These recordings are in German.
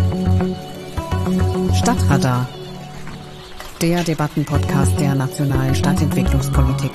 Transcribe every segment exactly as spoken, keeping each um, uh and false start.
Stadtradar, der Debattenpodcast der nationalen Stadtentwicklungspolitik.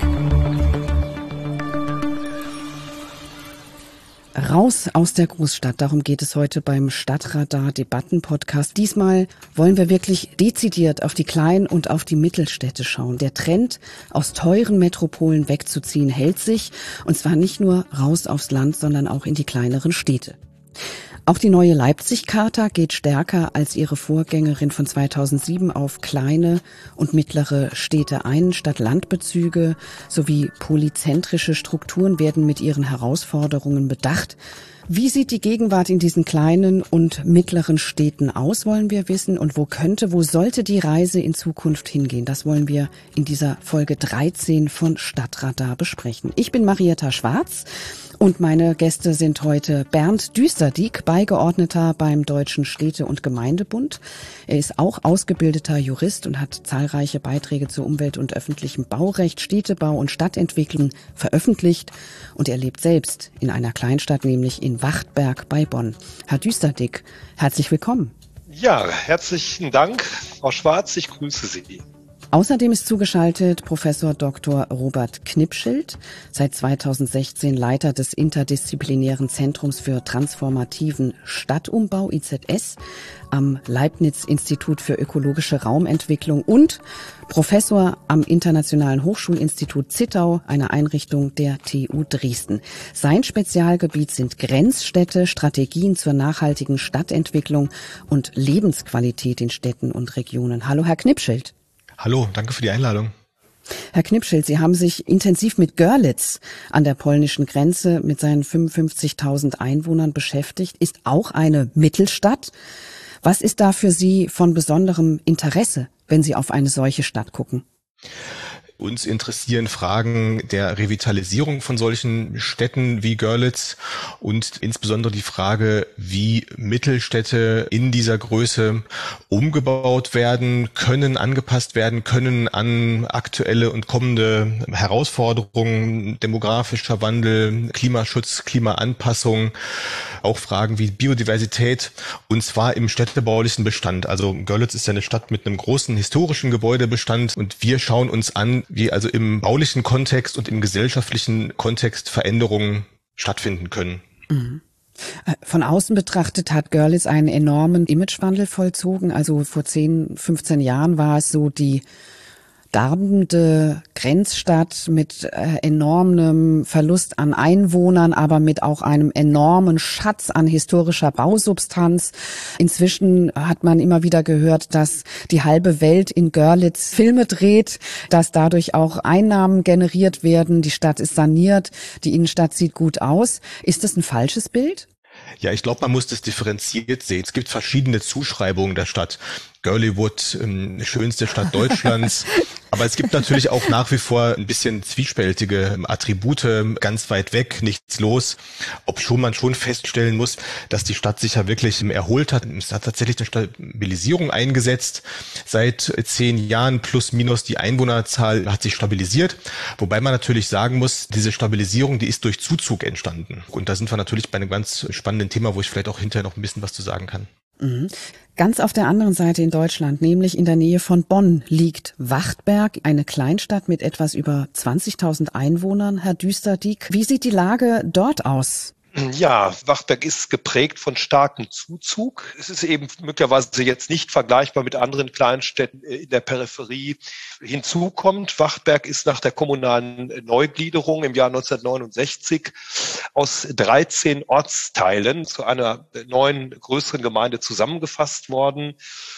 Raus aus der Großstadt, darum geht es heute beim Stadtradar Debattenpodcast. Diesmal wollen wir wirklich dezidiert auf die Klein- und auf die Mittelstädte schauen. Der Trend, aus teuren Metropolen wegzuziehen, hält sich, und zwar nicht nur raus aufs Land, sondern auch in die kleineren Städte. Auch die neue Leipzig-Charta geht stärker als ihre Vorgängerin von zweitausendsieben auf kleine und mittlere Städte ein. Stadt-Land-Bezüge sowie polyzentrische Strukturen werden mit ihren Herausforderungen bedacht. Wie sieht die Gegenwart in diesen kleinen und mittleren Städten aus, wollen wir wissen. Und wo könnte, wo sollte die Reise in Zukunft hingehen? Das wollen wir in dieser Folge dreizehn von Stadtradar besprechen. Ich bin Marietta Schwarz. Und meine Gäste sind heute Bernd Düsterdieck, Beigeordneter beim Deutschen Städte- und Gemeindebund. Er ist auch ausgebildeter Jurist und hat zahlreiche Beiträge zu Umwelt- und öffentlichem Baurecht, Städtebau und Stadtentwicklung veröffentlicht. Und er lebt selbst in einer Kleinstadt, nämlich in Wachtberg bei Bonn. Herr Düsterdieck, herzlich willkommen. Ja, herzlichen Dank, Frau Schwarz, ich grüße Sie. Außerdem ist zugeschaltet Professor Doktor Robert Knipschild, seit zweitausendsechzehn Leiter des interdisziplinären Zentrums für transformativen Stadtumbau I Z S am Leibniz-Institut für ökologische Raumentwicklung und Professor am Internationalen Hochschulinstitut Zittau, einer Einrichtung der T U Dresden. Sein Spezialgebiet sind Grenzstädte, Strategien zur nachhaltigen Stadtentwicklung und Lebensqualität in Städten und Regionen. Hallo, Herr Knipschild. Hallo, danke für die Einladung. Herr Knipschild, Sie haben sich intensiv mit Görlitz an der polnischen Grenze mit seinen fünfundfünfzigtausend Einwohnern beschäftigt, ist auch eine Mittelstadt. Was ist da für Sie von besonderem Interesse, wenn Sie auf eine solche Stadt gucken? Uns interessieren Fragen der Revitalisierung von solchen Städten wie Görlitz und insbesondere die Frage, wie Mittelstädte in dieser Größe umgebaut werden können, angepasst werden können an aktuelle und kommende Herausforderungen, demografischer Wandel, Klimaschutz, Klimaanpassung, auch Fragen wie Biodiversität, und zwar im städtebaulichen Bestand. Also Görlitz ist ja eine Stadt mit einem großen historischen Gebäudebestand und wir schauen uns an, wie also im baulichen Kontext und im gesellschaftlichen Kontext Veränderungen stattfinden können. Mhm. Von außen betrachtet hat Görlitz einen enormen Imagewandel vollzogen. Also vor zehn, fünfzehn Jahren war es so die darbende Grenzstadt mit äh, enormem Verlust an Einwohnern, aber mit auch einem enormen Schatz an historischer Bausubstanz. Inzwischen hat man immer wieder gehört, dass die halbe Welt in Görlitz Filme dreht, dass dadurch auch Einnahmen generiert werden. Die Stadt ist saniert, die Innenstadt sieht gut aus. Ist das ein falsches Bild? Ja, ich glaube, man muss das differenziert sehen. Es gibt verschiedene Zuschreibungen der Stadt. Görliwood, ähm, schönste Stadt Deutschlands. Aber es gibt natürlich auch nach wie vor ein bisschen zwiespältige Attribute, ganz weit weg, nichts los. Ob schon man schon feststellen muss, dass die Stadt sich ja wirklich erholt hat. Es hat tatsächlich eine Stabilisierung eingesetzt. Seit zehn Jahren plus minus die Einwohnerzahl hat sich stabilisiert. Wobei man natürlich sagen muss, diese Stabilisierung, die ist durch Zuzug entstanden. Und da sind wir natürlich bei einem ganz spannenden Thema, wo ich vielleicht auch hinterher noch ein bisschen was zu sagen kann. Mhm. Ganz auf der anderen Seite in Deutschland, nämlich in der Nähe von Bonn, liegt Wachtberg, eine Kleinstadt mit etwas über zwanzigtausend Einwohnern. Herr Düsterdieck, wie sieht die Lage dort aus? Ja, Wachtberg ist geprägt von starkem Zuzug. Es ist eben möglicherweise jetzt nicht vergleichbar mit anderen Kleinstädten in der Peripherie. Hinzu kommt, Wachtberg ist nach der kommunalen Neugliederung im Jahr neunzehnhundertneunundsechzig aus dreizehn Ortsteilen zu einer neuen, größeren Gemeinde zusammengefasst worden.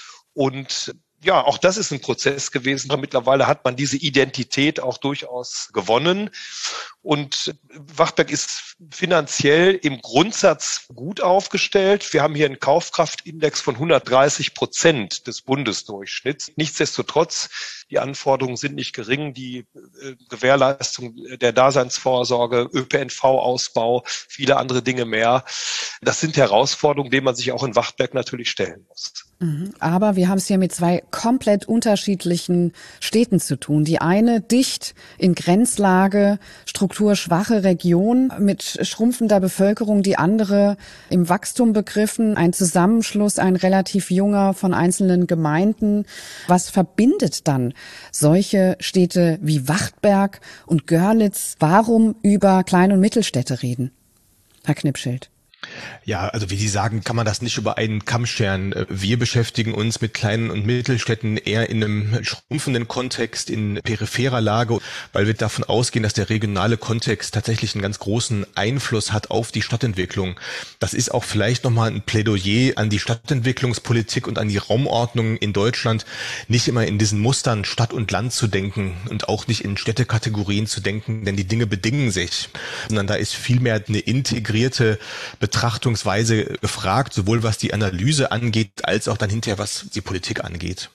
Und ja, auch das ist ein Prozess gewesen. Mittlerweile hat man diese Identität auch durchaus gewonnen. Und Wachtberg ist finanziell im Grundsatz gut aufgestellt. Wir haben hier einen Kaufkraftindex von hundertdreißig Prozent des Bundesdurchschnitts. Nichtsdestotrotz, die Anforderungen sind nicht gering. Die äh, Gewährleistung der Daseinsvorsorge, Ö P N V-Ausbau, viele andere Dinge mehr. Das sind Herausforderungen, denen man sich auch in Wachtberg natürlich stellen muss. Aber wir haben es hier mit zwei komplett unterschiedlichen Städten zu tun. Die eine dicht in Grenzlage, Struktur infrastrukturschwache Region mit schrumpfender Bevölkerung, die andere im Wachstum begriffen, ein Zusammenschluss, ein relativ junger von einzelnen Gemeinden. Was verbindet dann solche Städte wie Wachtberg und Görlitz? Warum über Klein- und Mittelstädte reden? Herr Knipschild. Ja, also wie Sie sagen, kann man das nicht über einen Kamm scheren. Wir beschäftigen uns mit kleinen und Mittelstädten eher in einem schrumpfenden Kontext, in peripherer Lage, weil wir davon ausgehen, dass der regionale Kontext tatsächlich einen ganz großen Einfluss hat auf die Stadtentwicklung. Das ist auch vielleicht nochmal ein Plädoyer an die Stadtentwicklungspolitik und an die Raumordnung in Deutschland, nicht immer in diesen Mustern Stadt und Land zu denken und auch nicht in Städtekategorien zu denken, denn die Dinge bedingen sich, sondern da ist vielmehr eine integrierte Betrachtungsweise gefragt, sowohl was die Analyse angeht, als auch dann hinterher, was die Politik angeht.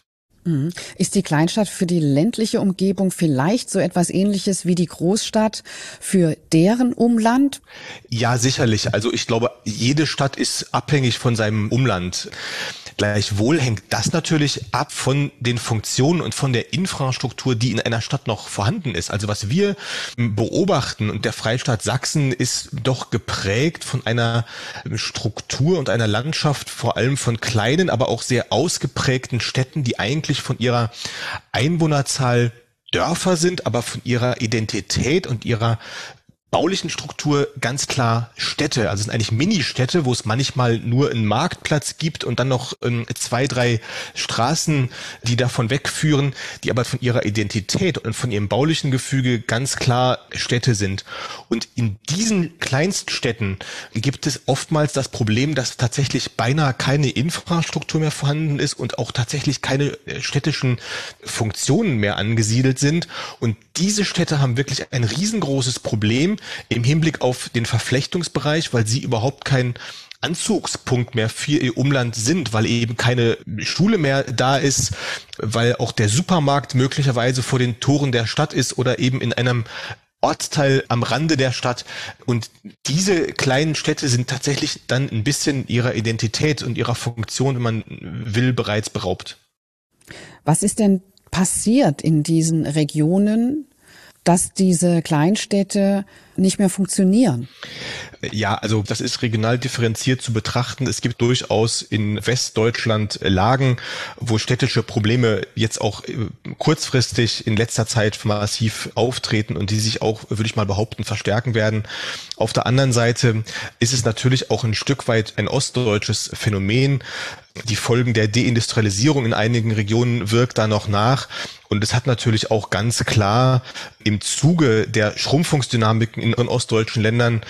Ist die Kleinstadt für die ländliche Umgebung vielleicht so etwas Ähnliches wie die Großstadt für deren Umland? Ja, sicherlich. Also ich glaube, jede Stadt ist abhängig von seinem Umland. Gleichwohl hängt das natürlich ab von den Funktionen und von der Infrastruktur, die in einer Stadt noch vorhanden ist. Also was wir beobachten, und der Freistaat Sachsen ist doch geprägt von einer Struktur und einer Landschaft, vor allem von kleinen, aber auch sehr ausgeprägten Städten, die eigentlich von ihrer Einwohnerzahl Dörfer sind, aber von ihrer Identität und ihrer baulichen Struktur ganz klar Städte. Also es sind eigentlich Ministädte, wo es manchmal nur einen Marktplatz gibt und dann noch ähm, zwei, drei Straßen, die davon wegführen, die aber von ihrer Identität und von ihrem baulichen Gefüge ganz klar Städte sind. Und in diesen Kleinststädten gibt es oftmals das Problem, dass tatsächlich beinahe keine Infrastruktur mehr vorhanden ist und auch tatsächlich keine städtischen Funktionen mehr angesiedelt sind. Und diese Städte haben wirklich ein riesengroßes Problem im Hinblick auf den Verflechtungsbereich, weil sie überhaupt kein Anzugspunkt mehr für ihr Umland sind, weil eben keine Schule mehr da ist, weil auch der Supermarkt möglicherweise vor den Toren der Stadt ist oder eben in einem Ortsteil am Rande der Stadt. Und diese kleinen Städte sind tatsächlich dann ein bisschen ihrer Identität und ihrer Funktion, wenn man will, bereits beraubt. Was ist denn passiert in diesen Regionen, dass diese Kleinstädte nicht mehr funktionieren? Ja, also das ist regional differenziert zu betrachten. Es gibt durchaus in Westdeutschland Lagen, wo städtische Probleme jetzt auch kurzfristig in letzter Zeit massiv auftreten und die sich auch, würde ich mal behaupten, verstärken werden. Auf der anderen Seite ist es natürlich auch ein Stück weit ein ostdeutsches Phänomen. Die Folgen der Deindustrialisierung in einigen Regionen wirkt da noch nach. Und es hat natürlich auch ganz klar im Zuge der Schrumpfungsdynamiken in ostdeutschen Ländern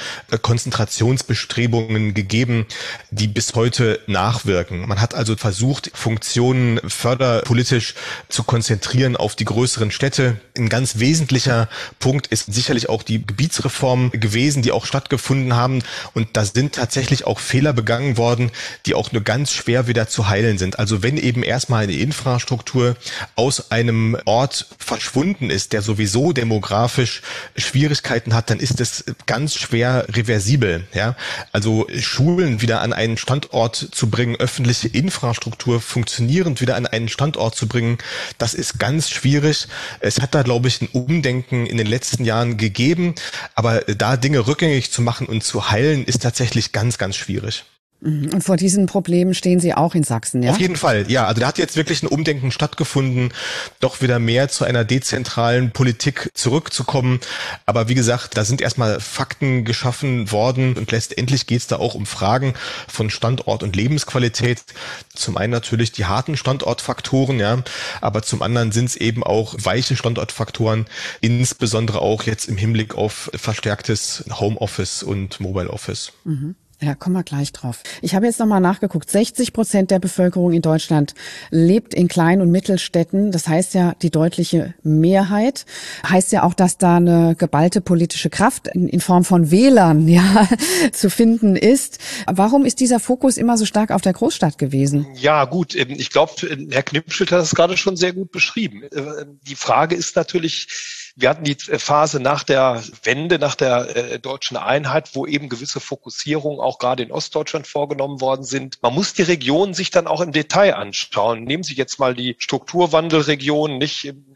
Konzentrationsbestrebungen gegeben, die bis heute nachwirken. Man hat also versucht, Funktionen förderpolitisch zu konzentrieren auf die größeren Städte. Ein ganz wesentlicher Punkt ist sicherlich auch die Gebietsreform gewesen, die auch stattgefunden haben. Und da sind tatsächlich auch Fehler begangen worden, die auch nur ganz schwer wieder zu heilen sind. Also wenn eben erstmal eine Infrastruktur aus einem Ort verschwunden ist, der sowieso demografisch Schwierigkeiten hat, dann ist es ganz schwer reversibel. Ja, also Schulen wieder an einen Standort zu bringen, öffentliche Infrastruktur funktionierend wieder an einen Standort zu bringen, das ist ganz schwierig. Es hat da, glaube ich, ein Umdenken in den letzten Jahren gegeben, aber da Dinge rückgängig zu machen und zu heilen, ist tatsächlich ganz, ganz schwierig. Und vor diesen Problemen stehen Sie auch in Sachsen, ja? Auf jeden Fall, ja. Also da hat jetzt wirklich ein Umdenken stattgefunden, doch wieder mehr zu einer dezentralen Politik zurückzukommen. Aber wie gesagt, da sind erstmal Fakten geschaffen worden und letztendlich geht es da auch um Fragen von Standort und Lebensqualität. Zum einen natürlich die harten Standortfaktoren, ja, aber zum anderen sind es eben auch weiche Standortfaktoren, insbesondere auch jetzt im Hinblick auf verstärktes Homeoffice und Mobile Office. Mhm. Ja, kommen wir gleich drauf. Ich habe jetzt nochmal nachgeguckt. sechzig Prozent der Bevölkerung in Deutschland lebt in Klein- und Mittelstädten. Das heißt ja die deutliche Mehrheit. Heißt ja auch, dass da eine geballte politische Kraft in, in Form von Wählern ja, zu finden ist. Warum ist dieser Fokus immer so stark auf der Großstadt gewesen? Ja, gut. Ich glaube, Herr Knipschild hat es gerade schon sehr gut beschrieben. Die Frage ist natürlich, wir hatten die Phase nach der Wende, nach der äh, deutschen Einheit, wo eben gewisse Fokussierungen auch gerade in Ostdeutschland vorgenommen worden sind. Man muss die Regionen sich dann auch im Detail anschauen. Nehmen Sie jetzt mal die Strukturwandelregionen, nicht?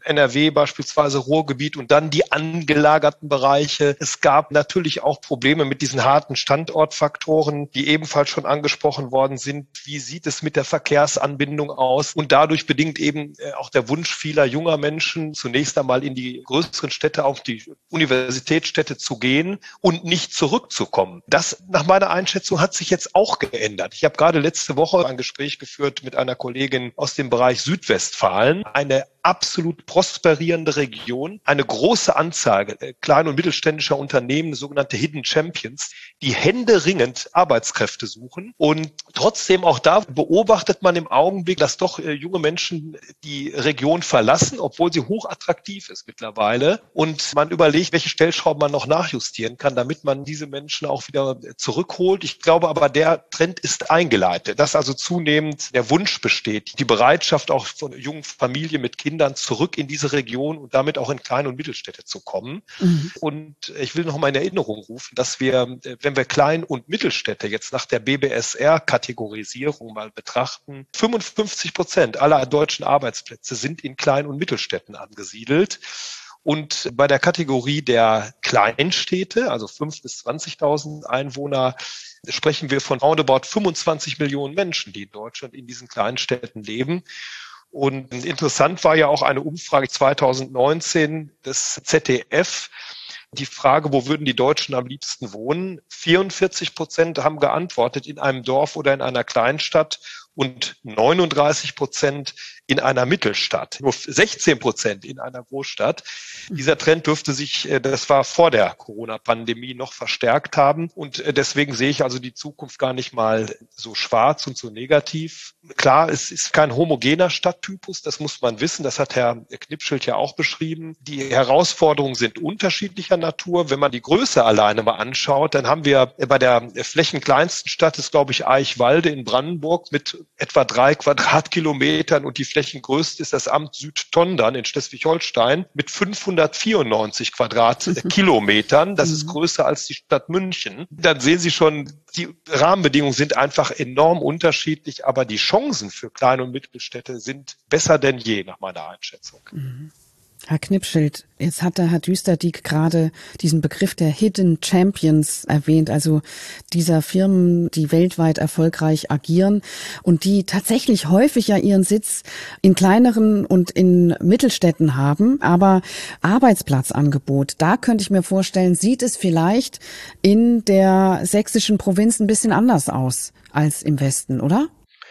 N R W beispielsweise, Ruhrgebiet und dann die angelagerten Bereiche. Es gab natürlich auch Probleme mit diesen harten Standortfaktoren, die ebenfalls schon angesprochen worden sind. Wie sieht es mit der Verkehrsanbindung aus? Und dadurch bedingt eben auch der Wunsch vieler junger Menschen, zunächst einmal in die größeren Städte, auf die Universitätsstädte zu gehen und nicht zurückzukommen. Das nach meiner Einschätzung hat sich jetzt auch geändert. Ich habe gerade letzte Woche ein Gespräch geführt mit einer Kollegin aus dem Bereich Südwestfalen, eine absolut prosperierende Region, eine große Anzahl klein- und mittelständischer Unternehmen, sogenannte Hidden Champions, die händeringend Arbeitskräfte suchen. Und trotzdem auch da beobachtet man im Augenblick, dass doch junge Menschen die Region verlassen, obwohl sie hochattraktiv ist mittlerweile. Und man überlegt, welche Stellschrauben man noch nachjustieren kann, damit man diese Menschen auch wieder zurückholt. Ich glaube aber, der Trend ist eingeleitet, dass also zunehmend der Wunsch besteht, die Bereitschaft auch von jungen Familien mit Kindern zurück in diese Region und damit auch in Klein- und Mittelstädte zu kommen. Mhm. Und ich will noch mal in Erinnerung rufen, dass wir, wenn wir Klein- und Mittelstädte jetzt nach der B B S R-Kategorisierung mal betrachten, fünfundfünfzig Prozent aller deutschen Arbeitsplätze sind in Klein- und Mittelstädten angesiedelt. Und bei der Kategorie der Kleinstädte, also fünf bis zwanzigtausend Einwohner, sprechen wir von roundabout fünfundzwanzig Millionen Menschen, die in Deutschland in diesen Kleinstädten leben. Und interessant war ja auch eine Umfrage zweitausendneunzehn des Z D F. Die Frage, wo würden die Deutschen am liebsten wohnen? vierundvierzig Prozent haben geantwortet, in einem Dorf oder in einer Kleinstadt und neununddreißig Prozent in einer Mittelstadt, nur sechzehn Prozent in einer Großstadt. Dieser Trend dürfte sich, das war vor der Corona-Pandemie, noch verstärkt haben. Und deswegen sehe ich also die Zukunft gar nicht mal so schwarz und so negativ. Klar, es ist kein homogener Stadttypus, das muss man wissen. Das hat Herr Knipschild ja auch beschrieben. Die Herausforderungen sind unterschiedlicher Natur. Wenn man die Größe alleine mal anschaut, dann haben wir bei der flächenkleinsten Stadt, ist glaube ich Eichwalde in Brandenburg mit etwa drei Quadratkilometern, und die flächengrößte ist das Amt Südtondern in Schleswig-Holstein mit fünfhundertvierundneunzig Quadratkilometern. Das ist größer als die Stadt München. Dann sehen Sie schon, die Rahmenbedingungen sind einfach enorm unterschiedlich, aber die Chancen für Klein- und Mittelstädte sind besser denn je, nach meiner Einschätzung. Mhm. Herr Knipschild, jetzt hat der Herr Düsterdieck gerade diesen Begriff der Hidden Champions erwähnt, also dieser Firmen, die weltweit erfolgreich agieren und die tatsächlich häufig ja ihren Sitz in kleineren und in Mittelstädten haben, aber Arbeitsplatzangebot, da könnte ich mir vorstellen, sieht es vielleicht in der sächsischen Provinz ein bisschen anders aus als im Westen, oder?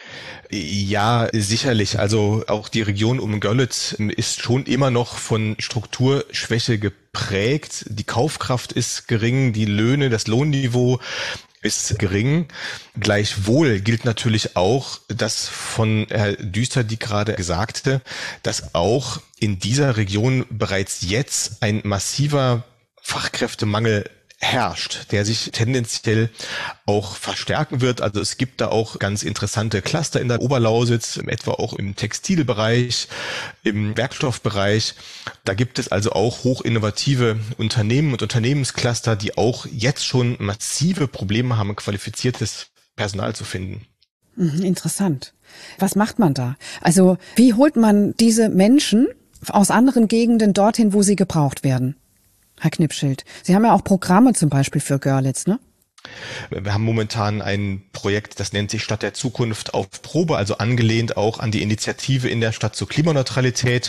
Ja, sicherlich. Also auch die Region um Görlitz ist schon immer noch von Strukturschwäche geprägt. Die Kaufkraft ist gering, die Löhne, das Lohnniveau ist gering. Gleichwohl gilt natürlich auch, dass von Herr Düsterdieck gerade gesagte, dass auch in dieser Region bereits jetzt ein massiver Fachkräftemangel herrscht, der sich tendenziell auch verstärken wird. Also es gibt da auch ganz interessante Cluster in der Oberlausitz, etwa auch im Textilbereich, im Werkstoffbereich. Da gibt es also auch hochinnovative Unternehmen und Unternehmenscluster, die auch jetzt schon massive Probleme haben, qualifiziertes Personal zu finden. Interessant. Was macht man da? Also wie holt man diese Menschen aus anderen Gegenden dorthin, wo sie gebraucht werden? Herr Knipschild, Sie haben ja auch Programme zum Beispiel für Görlitz, ne? Wir haben momentan ein Projekt, das nennt sich Stadt der Zukunft auf Probe, also angelehnt auch an die Initiative in der Stadt zur Klimaneutralität.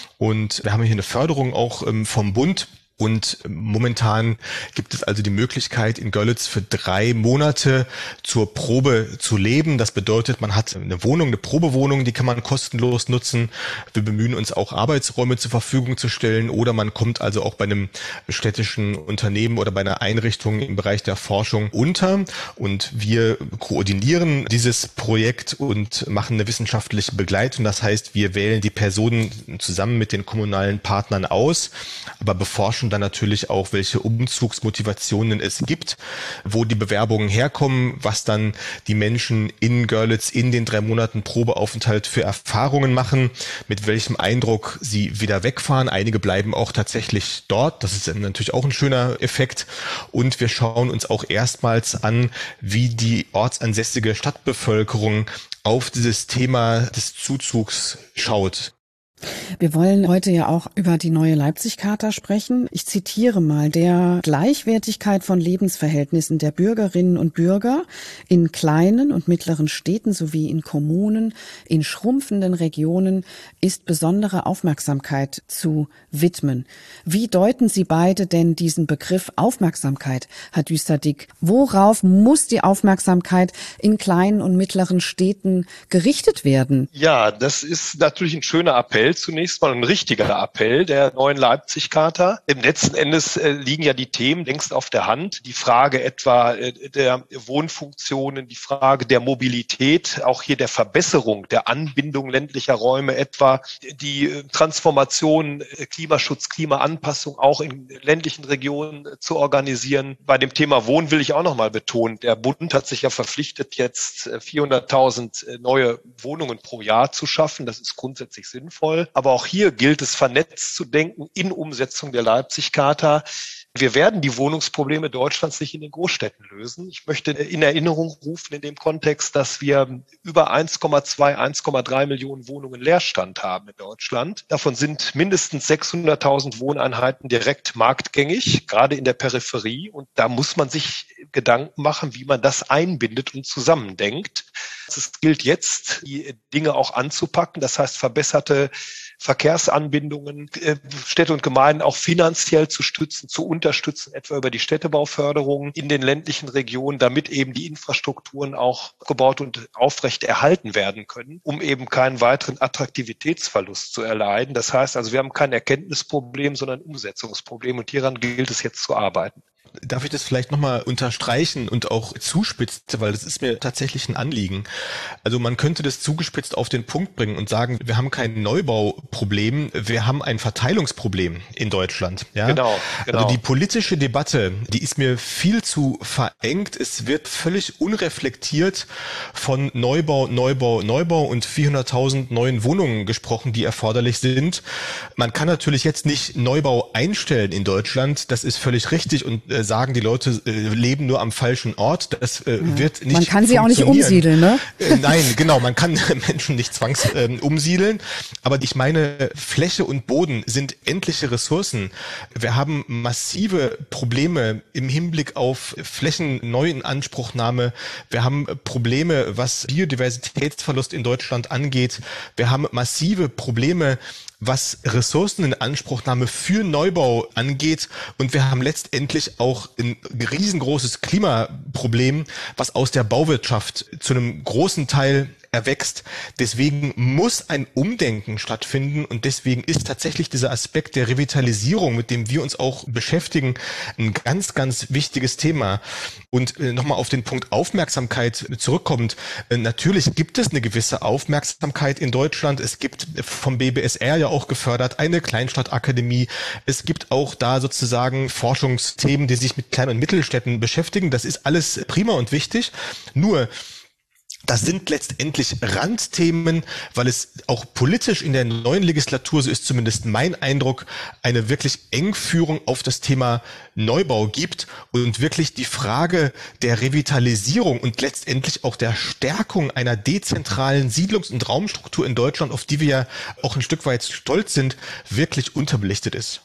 Und wir haben hier eine Förderung auch vom Bund. Und momentan gibt es also die Möglichkeit, in Görlitz für drei Monate zur Probe zu leben. Das bedeutet, man hat eine Wohnung, eine Probewohnung, die kann man kostenlos nutzen. Wir bemühen uns auch, Arbeitsräume zur Verfügung zu stellen. Oder man kommt also auch bei einem städtischen Unternehmen oder bei einer Einrichtung im Bereich der Forschung unter. Und wir koordinieren dieses Projekt und machen eine wissenschaftliche Begleitung. Das heißt, wir wählen die Personen zusammen mit den kommunalen Partnern aus, aber beforschen dann natürlich auch, welche Umzugsmotivationen es gibt, wo die Bewerbungen herkommen, was dann die Menschen in Görlitz in den drei Monaten Probeaufenthalt für Erfahrungen machen, mit welchem Eindruck sie wieder wegfahren. Einige bleiben auch tatsächlich dort. Das ist natürlich auch ein schöner Effekt. Und wir schauen uns auch erstmals an, wie die ortsansässige Stadtbevölkerung auf dieses Thema des Zuzugs schaut. Wir wollen heute ja auch über die neue Leipzig-Charta sprechen. Ich zitiere mal: Der Gleichwertigkeit von Lebensverhältnissen der Bürgerinnen und Bürger in kleinen und mittleren Städten sowie in Kommunen, in schrumpfenden Regionen ist besondere Aufmerksamkeit zu widmen. Wie deuten Sie beide denn diesen Begriff Aufmerksamkeit, Herr Düster-Dick? Worauf muss die Aufmerksamkeit in kleinen und mittleren Städten gerichtet werden? Ja, das ist natürlich ein schöner Appell. Zunächst mal ein richtiger Appell der neuen Leipzig-Charta. Im letzten Endes äh, liegen ja die Themen längst auf der Hand. Die Frage etwa äh, der Wohnfunktionen, die Frage der Mobilität, auch hier der Verbesserung der Anbindung ländlicher Räume etwa, die äh, Transformation, äh, Klimaschutz, Klimaanpassung auch in ländlichen Regionen äh, zu organisieren. Bei dem Thema Wohnen will ich auch noch mal betonen, der Bund hat sich ja verpflichtet, jetzt äh, vierhunderttausend äh, neue Wohnungen pro Jahr zu schaffen. Das ist grundsätzlich sinnvoll. Aber auch hier gilt es, vernetzt zu denken in Umsetzung der Leipzig-Charta. Wir werden die Wohnungsprobleme Deutschlands nicht in den Großstädten lösen. Ich möchte in Erinnerung rufen in dem Kontext, dass wir über eins Komma zwei, eins Komma drei Millionen Wohnungen Leerstand haben in Deutschland. Davon sind mindestens sechshunderttausend Wohneinheiten direkt marktgängig, gerade in der Peripherie. Und da muss man sich Gedanken machen, wie man das einbindet und zusammendenkt. Es gilt jetzt, die Dinge auch anzupacken. Das heißt, verbesserte Verkehrsanbindungen, Städte und Gemeinden auch finanziell zu stützen, zu unterstützen, etwa über die Städtebauförderung in den ländlichen Regionen, damit eben die Infrastrukturen auch gebaut und aufrecht erhalten werden können, um eben keinen weiteren Attraktivitätsverlust zu erleiden. Das heißt also, wir haben kein Erkenntnisproblem, sondern ein Umsetzungsproblem und hieran gilt es jetzt zu arbeiten. Darf ich das vielleicht nochmal unterstreichen und auch zuspitzen, weil das ist mir tatsächlich ein Anliegen. Also man könnte das zugespitzt auf den Punkt bringen und sagen, wir haben kein Neubauproblem, wir haben ein Verteilungsproblem in Deutschland. Ja? Genau, genau. Also die politische Debatte, die ist mir viel zu verengt. Es wird völlig unreflektiert von Neubau, Neubau, Neubau und vierhunderttausend neuen Wohnungen gesprochen, die erforderlich sind. Man kann natürlich jetzt nicht Neubau einstellen in Deutschland, das ist völlig richtig und äh, sagen, die Leute äh, leben nur am falschen Ort. Das äh, ja. wird nicht Man kann sie auch nicht umsiedeln, ne? Äh, nein, genau, man kann Menschen nicht zwangs äh, umsiedeln. Aber ich meine, Fläche und Boden sind endliche Ressourcen. Wir haben massive Probleme im Hinblick auf Flächenneuinanspruchnahme. Wir haben Probleme, was Biodiversitätsverlust in Deutschland angeht. Wir haben massive Probleme, was Ressourceninanspruchnahme für Neubau angeht. Und wir haben letztendlich auch ein riesengroßes Klimaproblem, was aus der Bauwirtschaft zu einem großen Teil erwächst. Deswegen muss ein Umdenken stattfinden und deswegen ist tatsächlich dieser Aspekt der Revitalisierung, mit dem wir uns auch beschäftigen, ein ganz, ganz wichtiges Thema. Und äh, nochmal auf den Punkt Aufmerksamkeit zurückkommend. Äh, natürlich gibt es eine gewisse Aufmerksamkeit in Deutschland. Es gibt vom B B S R ja auch gefördert eine Kleinstadtakademie. Es gibt auch da sozusagen Forschungsthemen, die sich mit Klein- und Mittelstädten beschäftigen. Das ist alles prima und wichtig. Nur das sind letztendlich Randthemen, weil es auch politisch in der neuen Legislatur, so ist zumindest mein Eindruck, eine wirklich Engführung auf das Thema Neubau gibt und wirklich die Frage der Revitalisierung und letztendlich auch der Stärkung einer dezentralen Siedlungs- und Raumstruktur in Deutschland, auf die wir ja auch ein Stück weit stolz sind, wirklich unterbelichtet ist.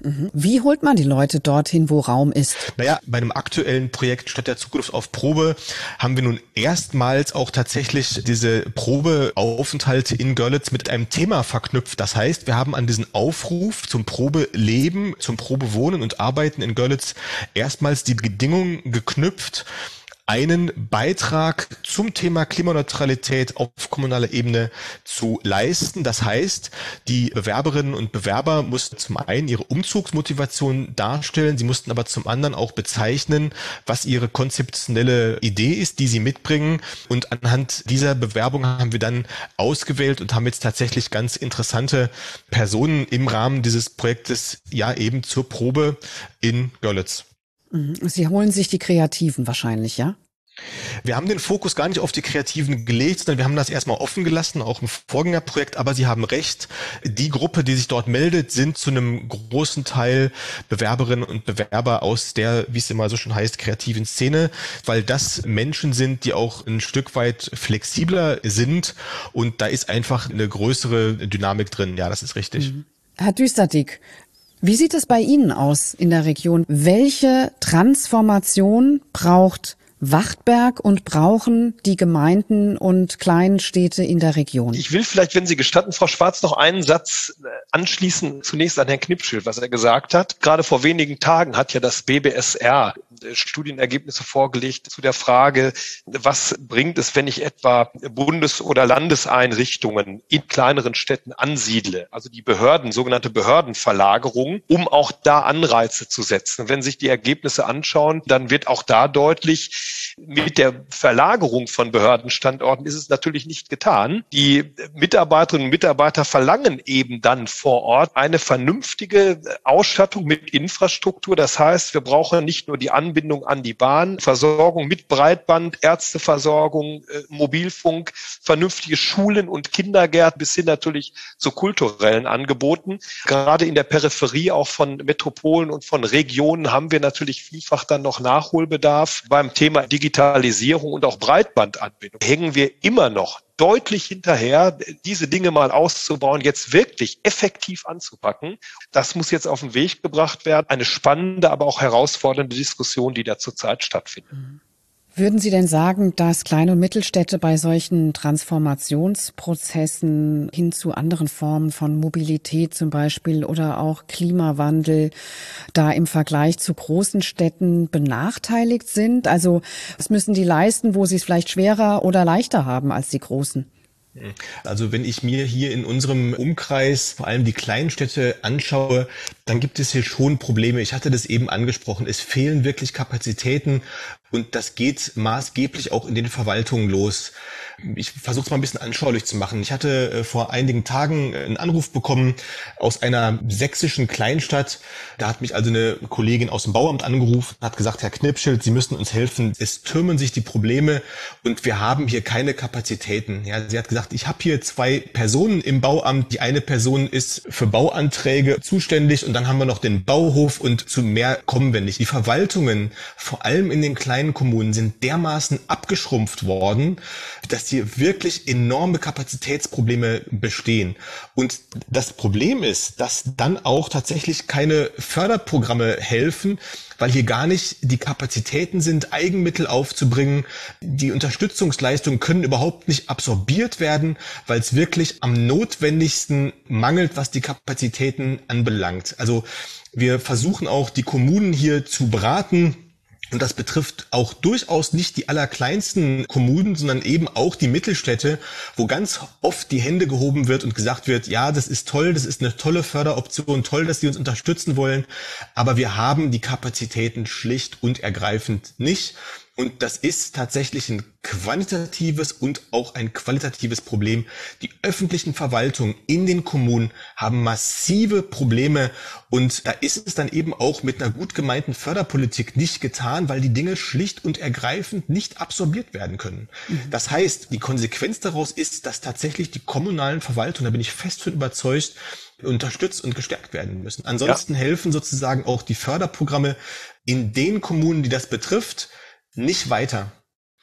Wie holt man die Leute dorthin, wo Raum ist? Naja, bei einem aktuellen Projekt Stadt der Zukunft auf Probe haben wir nun erstmals auch tatsächlich diese Probeaufenthalte in Görlitz mit einem Thema verknüpft. Das heißt, wir haben an diesen Aufruf zum Probeleben, zum Probewohnen und Arbeiten in Görlitz erstmals die Bedingungen geknüpft, einen Beitrag zum Thema Klimaneutralität auf kommunaler Ebene zu leisten. Das heißt, die Bewerberinnen und Bewerber mussten zum einen ihre Umzugsmotivation darstellen, sie mussten aber zum anderen auch bezeichnen, was ihre konzeptionelle Idee ist, die sie mitbringen. Und anhand dieser Bewerbung haben wir dann ausgewählt und haben jetzt tatsächlich ganz interessante Personen im Rahmen dieses Projektes ja eben zur Probe in Görlitz. Sie holen sich die Kreativen wahrscheinlich, ja? Wir haben den Fokus gar nicht auf die Kreativen gelegt, sondern wir haben das erstmal offen gelassen, auch im Vorgängerprojekt. Aber Sie haben recht, die Gruppe, die sich dort meldet, sind zu einem großen Teil Bewerberinnen und Bewerber aus der, wie es immer so schön heißt, kreativen Szene, weil das Menschen sind, die auch ein Stück weit flexibler sind und da ist einfach eine größere Dynamik drin. Ja, das ist richtig. Mhm. Herr Düsterdick, wie sieht es bei Ihnen aus in der Region? Welche Transformation braucht Wachtberg und brauchen die Gemeinden und kleinen Städte in der Region? Ich will vielleicht, wenn Sie gestatten, Frau Schwarz, noch einen Satz anschließen, zunächst an Herrn Knipschild, was er gesagt hat. Gerade vor wenigen Tagen hat ja das B B S R Studienergebnisse vorgelegt zu der Frage, was bringt es, wenn ich etwa Bundes- oder Landeseinrichtungen in kleineren Städten ansiedle, also die Behörden, sogenannte Behördenverlagerung, um auch da Anreize zu setzen. Und wenn Sie sich die Ergebnisse anschauen, dann wird auch da deutlich, mit der Verlagerung von Behördenstandorten ist es natürlich nicht getan. Die Mitarbeiterinnen und Mitarbeiter verlangen eben dann vor Ort eine vernünftige Ausstattung mit Infrastruktur. Das heißt, wir brauchen nicht nur die Anbindung an die Bahn, Versorgung mit Breitband, Ärzteversorgung, äh, Mobilfunk, vernünftige Schulen und Kindergärten bis hin natürlich zu kulturellen Angeboten. Gerade in der Peripherie auch von Metropolen und von Regionen haben wir natürlich vielfach dann noch Nachholbedarf. Beim Thema Digitalisierung und auch Breitbandanbindung hängen wir immer noch deutlich hinterher, diese Dinge mal auszubauen, jetzt wirklich effektiv anzupacken. Das muss jetzt auf den Weg gebracht werden. Eine spannende, aber auch herausfordernde Diskussion, die da zurzeit stattfindet. Würden Sie denn sagen, dass Klein- und Mittelstädte bei solchen Transformationsprozessen hin zu anderen Formen von Mobilität zum Beispiel oder auch Klimawandel da im Vergleich zu großen Städten benachteiligt sind? Also was müssen die leisten, wo sie es vielleicht schwerer oder leichter haben als die großen? Also wenn ich mir hier in unserem Umkreis vor allem die kleinen Städte anschaue, dann gibt es hier schon Probleme. Ich hatte das eben angesprochen. Es fehlen wirklich Kapazitäten und das geht maßgeblich auch in den Verwaltungen los. Ich versuche es mal ein bisschen anschaulich zu machen. Ich hatte äh, vor einigen Tagen einen Anruf bekommen aus einer sächsischen Kleinstadt. Da hat mich also eine Kollegin aus dem Bauamt angerufen, hat gesagt, Herr Knipschild, Sie müssen uns helfen. Es türmen sich die Probleme und wir haben hier keine Kapazitäten. Ja, sie hat gesagt, ich habe hier zwei Personen im Bauamt. Die eine Person ist für Bauanträge zuständig und dann haben wir noch den Bauhof und zu mehr kommen wir nicht. Die Verwaltungen, vor allem in den kleinen Kommunen, sind dermaßen abgeschrumpft worden, dass hier wirklich enorme Kapazitätsprobleme bestehen. Und das Problem ist, dass dann auch tatsächlich keine Förderprogramme helfen, weil hier gar nicht die Kapazitäten sind, Eigenmittel aufzubringen. Die Unterstützungsleistungen können überhaupt nicht absorbiert werden, weil es wirklich am notwendigsten mangelt, was die Kapazitäten anbelangt. Also wir versuchen auch, die Kommunen hier zu beraten. Und das betrifft auch durchaus nicht die allerkleinsten Kommunen, sondern eben auch die Mittelstädte, wo ganz oft die Hände gehoben wird und gesagt wird, ja, das ist toll, das ist eine tolle Förderoption, toll, dass Sie uns unterstützen wollen, aber wir haben die Kapazitäten schlicht und ergreifend nicht. Und das ist tatsächlich ein quantitatives und auch ein qualitatives Problem. Die öffentlichen Verwaltungen in den Kommunen haben massive Probleme und da ist es dann eben auch mit einer gut gemeinten Förderpolitik nicht getan, weil die Dinge schlicht und ergreifend nicht absorbiert werden können. Mhm. Das heißt, die Konsequenz daraus ist, dass tatsächlich die kommunalen Verwaltungen, da bin ich fest von überzeugt, unterstützt und gestärkt werden müssen. Ansonsten ja. helfen sozusagen auch die Förderprogramme in den Kommunen, die das betrifft, nicht weiter.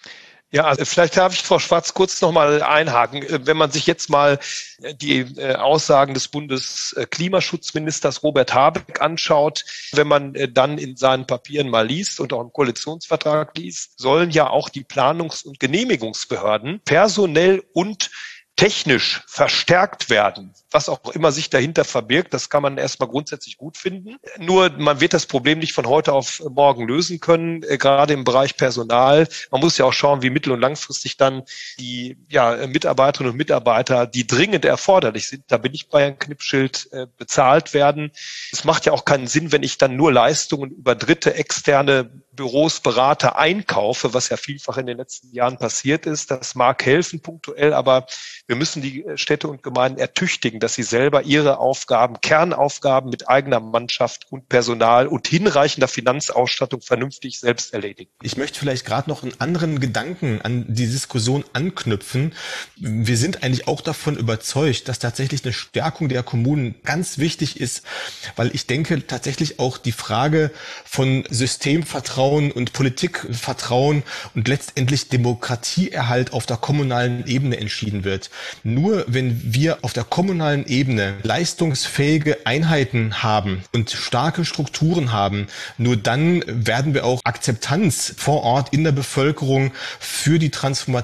Ja, also vielleicht darf ich, Frau Schwarz, kurz noch mal einhaken. Wenn man sich jetzt mal die Aussagen des Bundesklimaschutzministers Robert Habeck anschaut, wenn man dann in seinen Papieren mal liest und auch im Koalitionsvertrag liest, sollen ja auch die Planungs- und Genehmigungsbehörden personell und technisch verstärkt werden, was auch immer sich dahinter verbirgt, das kann man erstmal grundsätzlich gut finden. Nur man wird das Problem nicht von heute auf morgen lösen können, äh, gerade im Bereich Personal. Man muss ja auch schauen, wie mittel- und langfristig dann die ja, Mitarbeiterinnen und Mitarbeiter, die dringend erforderlich sind, da bin ich bei Herrn Knipschild, äh, bezahlt werden. Es macht ja auch keinen Sinn, wenn ich dann nur Leistungen über dritte, externe Büros, Berater einkaufe, was ja vielfach in den letzten Jahren passiert ist. Das mag helfen punktuell, aber Wir müssen die Städte und Gemeinden ertüchtigen, dass sie selber ihre Aufgaben, Kernaufgaben mit eigener Mannschaft und Personal und hinreichender Finanzausstattung vernünftig selbst erledigen. Ich möchte vielleicht gerade noch einen anderen Gedanken an die Diskussion anknüpfen. Wir sind eigentlich auch davon überzeugt, dass tatsächlich eine Stärkung der Kommunen ganz wichtig ist, weil ich denke tatsächlich auch die Frage von Systemvertrauen und Politikvertrauen und letztendlich Demokratieerhalt auf der kommunalen Ebene entschieden wird. Nur wenn wir auf der kommunalen Ebene leistungsfähige Einheiten haben und starke Strukturen haben, nur dann werden wir auch Akzeptanz vor Ort in der Bevölkerung für die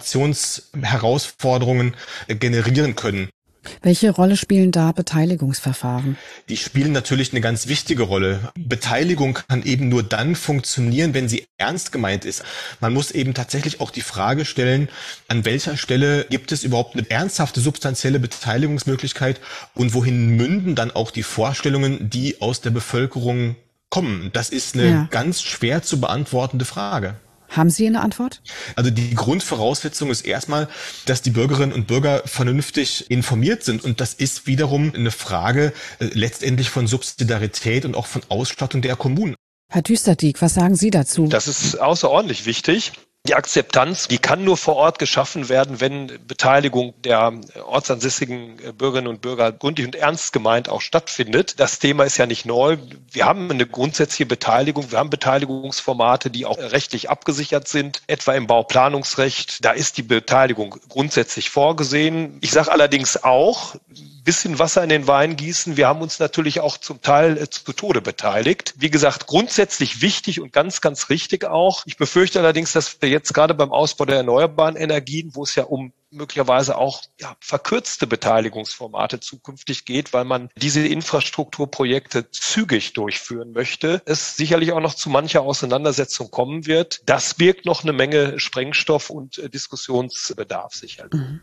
Transformationsherausforderungen generieren können. Welche Rolle spielen da Beteiligungsverfahren? Die spielen natürlich eine ganz wichtige Rolle. Beteiligung kann eben nur dann funktionieren, wenn sie ernst gemeint ist. Man muss eben tatsächlich auch die Frage stellen, an welcher Stelle gibt es überhaupt eine ernsthafte, substanzielle Beteiligungsmöglichkeit und wohin münden dann auch die Vorstellungen, die aus der Bevölkerung kommen? Das ist eine ja. ganz schwer zu beantwortende Frage. Haben Sie eine Antwort? Also die Grundvoraussetzung ist erstmal, dass die Bürgerinnen und Bürger vernünftig informiert sind. Und das ist wiederum eine Frage äh, letztendlich von Subsidiarität und auch von Ausstattung der Kommunen. Herr Düsterdieck, was sagen Sie dazu? Das ist außerordentlich wichtig. Die Akzeptanz, die kann nur vor Ort geschaffen werden, wenn Beteiligung der ortsansässigen Bürgerinnen und Bürger gründlich und ernst gemeint auch stattfindet. Das Thema ist ja nicht neu. Wir haben eine grundsätzliche Beteiligung. Wir haben Beteiligungsformate, die auch rechtlich abgesichert sind, etwa im Bauplanungsrecht. Da ist die Beteiligung grundsätzlich vorgesehen. Ich sage allerdings auch, bisschen Wasser in den Wein gießen. Wir haben uns natürlich auch zum Teil äh, zu Tode beteiligt. Wie gesagt, grundsätzlich wichtig und ganz, ganz richtig auch. Ich befürchte allerdings, dass wir jetzt gerade beim Ausbau der erneuerbaren Energien, wo es ja um möglicherweise auch ja, verkürzte Beteiligungsformate zukünftig geht, weil man diese Infrastrukturprojekte zügig durchführen möchte, es sicherlich auch noch zu mancher Auseinandersetzung kommen wird. Das birgt noch eine Menge Sprengstoff und äh, Diskussionsbedarf sicherlich. Mhm.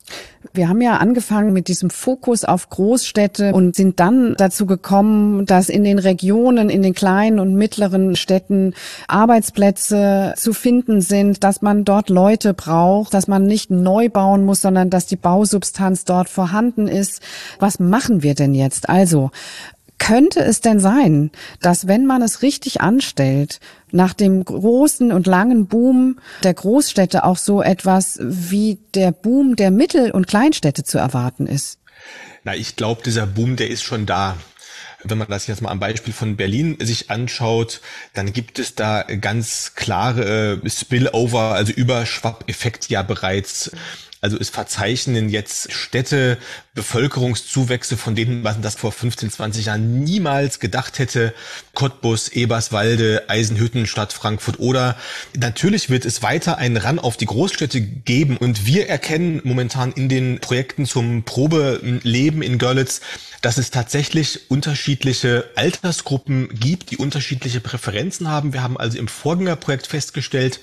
Wir haben ja angefangen mit diesem Fokus auf Großstädte und sind dann dazu gekommen, dass in den Regionen, in den kleinen und mittleren Städten Arbeitsplätze zu finden sind, dass man dort Leute braucht, dass man nicht neu bauen muss, sondern dass die Bausubstanz dort vorhanden ist. Was machen wir denn jetzt? Also, könnte es denn sein, dass wenn man es richtig anstellt, nach dem großen und langen Boom der Großstädte auch so etwas wie der Boom der Mittel- und Kleinstädte zu erwarten ist? Na, ich glaube, dieser Boom, der ist schon da. Wenn man das jetzt mal am Beispiel von Berlin sich anschaut, dann gibt es da ganz klare Spillover, also Überschwappeffekt ja bereits. Also es verzeichnen jetzt Städte Bevölkerungszuwächse, von denen man das vor fünfzehn, zwanzig Jahren niemals gedacht hätte. Cottbus, Eberswalde, Eisenhütten, Stadt Frankfurt oder natürlich wird es weiter einen Run auf die Großstädte geben. Und wir erkennen momentan in den Projekten zum Probeleben in Görlitz, dass es tatsächlich unterschiedliche Altersgruppen gibt, die unterschiedliche Präferenzen haben. Wir haben also im Vorgängerprojekt festgestellt,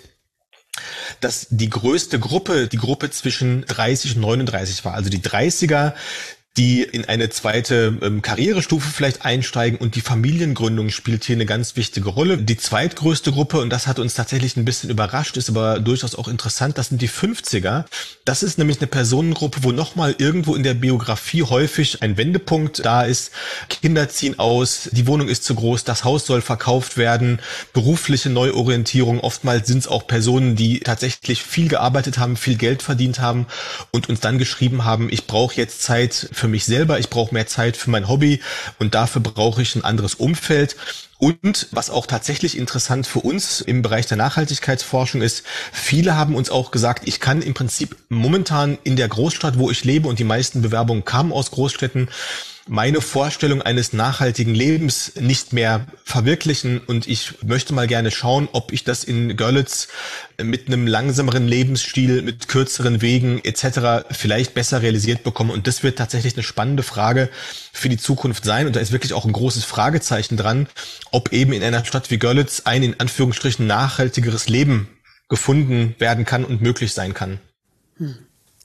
dass die größte Gruppe, die Gruppe zwischen dreißig und neununddreißig war, also die dreißiger, die in eine zweite ähm, Karrierestufe vielleicht einsteigen und die Familiengründung spielt hier eine ganz wichtige Rolle. Die zweitgrößte Gruppe, und das hat uns tatsächlich ein bisschen überrascht, ist aber durchaus auch interessant, das sind die fünfziger. Das ist nämlich eine Personengruppe, wo nochmal irgendwo in der Biografie häufig ein Wendepunkt da ist. Kinder ziehen aus, die Wohnung ist zu groß, das Haus soll verkauft werden, berufliche Neuorientierung. Oftmals sind es auch Personen, die tatsächlich viel gearbeitet haben, viel Geld verdient haben und uns dann geschrieben haben, ich brauche jetzt Zeit für mich selber, ich brauche mehr Zeit für mein Hobby und dafür brauche ich ein anderes Umfeld. Und was auch tatsächlich interessant für uns im Bereich der Nachhaltigkeitsforschung ist, viele haben uns auch gesagt, ich kann im Prinzip momentan in der Großstadt, wo ich lebe, und die meisten Bewerbungen kamen aus Großstädten, meine Vorstellung eines nachhaltigen Lebens nicht mehr verwirklichen und ich möchte mal gerne schauen, ob ich das in Görlitz mit einem langsameren Lebensstil, mit kürzeren Wegen et cetera vielleicht besser realisiert bekomme. Und das wird tatsächlich eine spannende Frage für die Zukunft sein. Und da ist wirklich auch ein großes Fragezeichen dran, ob eben in einer Stadt wie Görlitz ein in Anführungsstrichen nachhaltigeres Leben gefunden werden kann und möglich sein kann. Hm.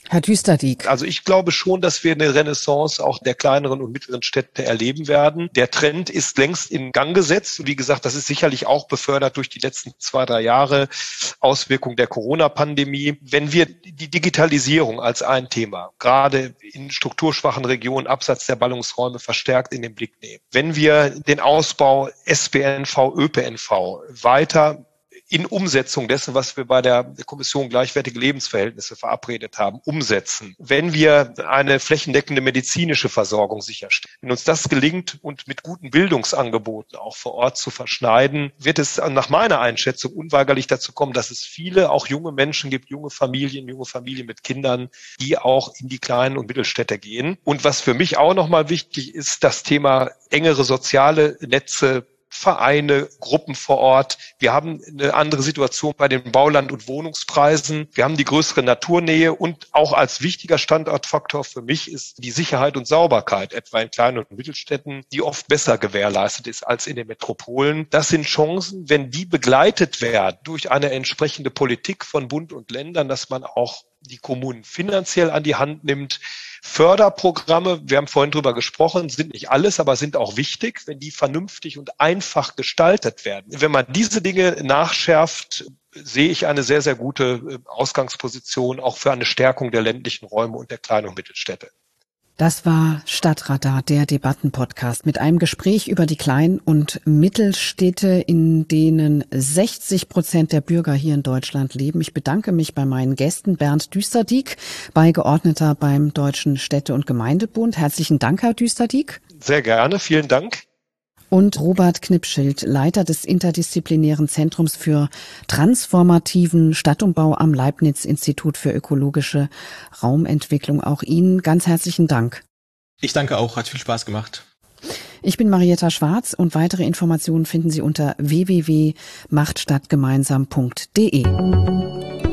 Herr Düsterdieck. Also ich glaube schon, dass wir eine Renaissance auch der kleineren und mittleren Städte erleben werden. Der Trend ist längst in Gang gesetzt. Und wie gesagt, das ist sicherlich auch befördert durch die letzten zwei, drei Jahre Auswirkungen der Corona-Pandemie. Wenn wir die Digitalisierung als ein Thema, gerade in strukturschwachen Regionen, abseits der Ballungsräume verstärkt in den Blick nehmen, wenn wir den Ausbau S B N V, Ö P N V weiter in Umsetzung dessen, was wir bei der Kommission Gleichwertige Lebensverhältnisse verabredet haben, umsetzen. Wenn wir eine flächendeckende medizinische Versorgung sicherstellen, wenn uns das gelingt und mit guten Bildungsangeboten auch vor Ort zu verschneiden, wird es nach meiner Einschätzung unweigerlich dazu kommen, dass es viele, auch junge Menschen gibt, junge Familien, junge Familien mit Kindern, die auch in die kleinen und Mittelstädte gehen. Und was für mich auch nochmal wichtig ist, das Thema engere soziale Netze, Vereine, Gruppen vor Ort. Wir haben eine andere Situation bei den Bauland- und Wohnungspreisen. Wir haben die größere Naturnähe und auch als wichtiger Standortfaktor für mich ist die Sicherheit und Sauberkeit, etwa in kleinen und Mittelstädten, die oft besser gewährleistet ist als in den Metropolen. Das sind Chancen, wenn die begleitet werden durch eine entsprechende Politik von Bund und Ländern, dass man auch die Kommunen finanziell an die Hand nimmt. Förderprogramme, wir haben vorhin drüber gesprochen, sind nicht alles, aber sind auch wichtig, wenn die vernünftig und einfach gestaltet werden. Wenn man diese Dinge nachschärft, sehe ich eine sehr, sehr gute Ausgangsposition auch für eine Stärkung der ländlichen Räume und der kleinen und Mittelstädte. Das war Stadtradar, der Debattenpodcast mit einem Gespräch über die Klein- und Mittelstädte, in denen sechzig Prozent der Bürger hier in Deutschland leben. Ich bedanke mich bei meinen Gästen Bernd Düsterdieck, Beigeordneter beim Deutschen Städte- und Gemeindebund. Herzlichen Dank, Herr Düsterdieck. Sehr gerne, vielen Dank. Und Robert Knipschild, Leiter des interdisziplinären Zentrums für transformativen Stadtumbau am Leibniz-Institut für ökologische Raumentwicklung. Auch Ihnen ganz herzlichen Dank. Ich danke auch, hat viel Spaß gemacht. Ich bin Marietta Schwarz und weitere Informationen finden Sie unter w w w punkt macht stadt gemeinsam punkt d e.